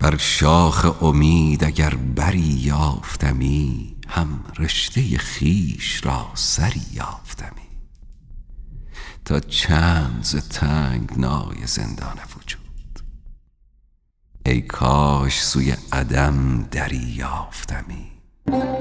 بر شاخ امید اگر بری یافتمی، هم رشته خویش را سری یافتمی. تا چند ز تنگنای زندان وجود، ای کاش سوی عدم دری یافتمی.